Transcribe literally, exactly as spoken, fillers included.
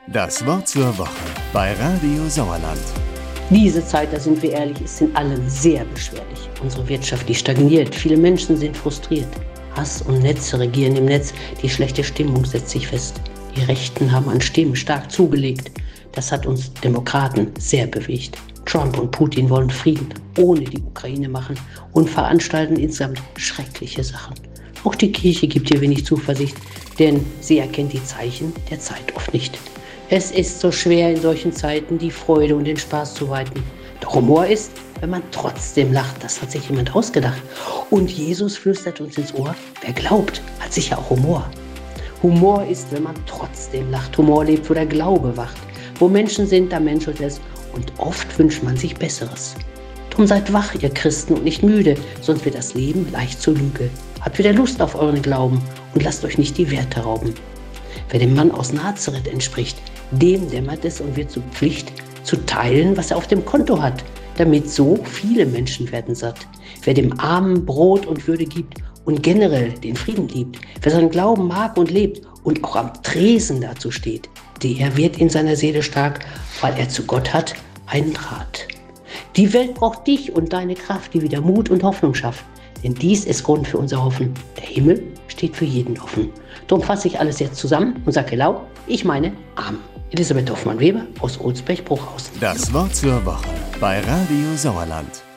Das Wort zur Woche bei Radio Sauerland. Diese Zeit, da sind wir ehrlich, ist in allem sehr beschwerlich. Unsere Wirtschaft, die stagniert, viele Menschen sind frustriert. Hass und Netze regieren im Netz, die schlechte Stimmung setzt sich fest. Die Rechten haben an Stimmen stark zugelegt. Das hat uns Demokraten sehr bewegt. Trump und Putin wollen Frieden ohne die Ukraine machen und veranstalten insgesamt schreckliche Sachen. Auch die Kirche gibt hier wenig Zuversicht, denn sie erkennt die Zeichen der Zeit oft nicht. Es ist so schwer in solchen Zeiten, die Freude und den Spaß zu weiten. Doch Humor ist, wenn man trotzdem lacht. Das hat sich jemand ausgedacht. Und Jesus flüstert uns ins Ohr, wer glaubt, hat sicher auch Humor. Humor ist, wenn man trotzdem lacht. Humor lebt, wo der Glaube wacht. Wo Menschen sind, da menschelt es. Und oft wünscht man sich Besseres. Drum seid wach, ihr Christen, und nicht müde, sonst wird das Leben leicht zur Lüge. Habt wieder Lust auf euren Glauben und lasst euch nicht die Werte rauben. Wer dem Mann aus Nazareth entspricht, dem dämmert es und wird zur Pflicht, zu teilen, was er auf dem Konto hat, damit so viele Menschen werden satt. Wer dem Armen Brot und Würde gibt und generell den Frieden liebt, wer seinen Glauben mag und lebt und auch am Tresen dazu steht, der wird in seiner Seele stark, weil er zu Gott hat einen Draht. Die Welt braucht dich und deine Kraft, die wieder Mut und Hoffnung schafft. Denn dies ist Grund für unser Hoffen. Der Himmel steht für jeden offen. Darum fasse ich alles jetzt zusammen und sage laut, ich meine Amen. Elisabeth Hoffmann-Weber aus Olsberg-Bruchhausen. Das Wort zur Woche bei Radio Sauerland.